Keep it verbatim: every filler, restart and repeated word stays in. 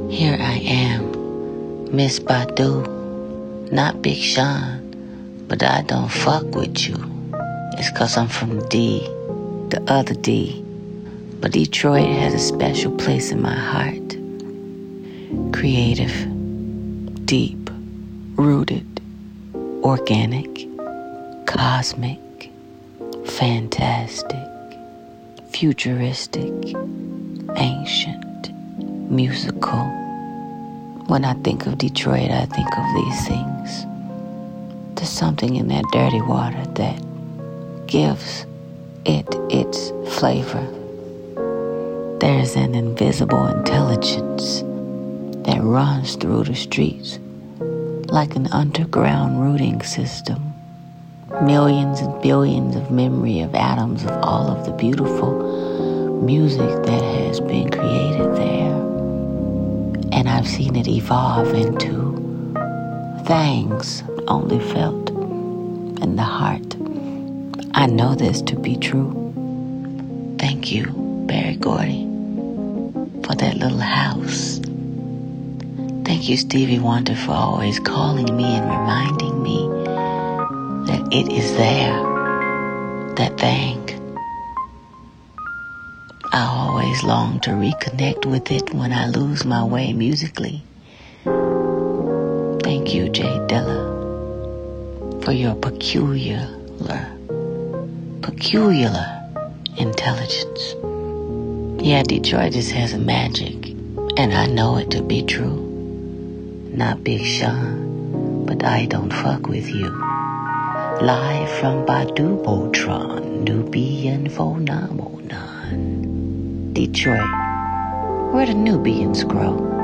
Here I am, Miss Badu, not Big Sean, but I don't fuck with you. It's cause I'm from D, the other D. But Detroit has a special place in my heart. Creative, deep, rooted, organic, cosmic, fantastic, futuristic, ancient, musical. When I think of Detroit, I think of these things. There's something in that dirty water that gives it its flavor. There's an invisible intelligence that runs through the streets like an underground routing system. Millions and billions of memory of atoms of all of the beautiful music that has been created there. And I've seen it evolve into things only felt in the heart. I know this to be true. Thank you, Berry Gordy, for that little house. Thank you, Stevie Wonder, for always calling me and reminding me that it is there, that thing. I always long to reconnect with it when I lose my way musically. Thank you, Jay Dilla, for your peculiar, peculiar intelligence. Yeah, Detroit just has a magic, and I know it to be true. Not Big Sean, but I don't fuck with you. Live from Badu Botron, Nubian Phenomenon. Detroit, where the Nubians grow.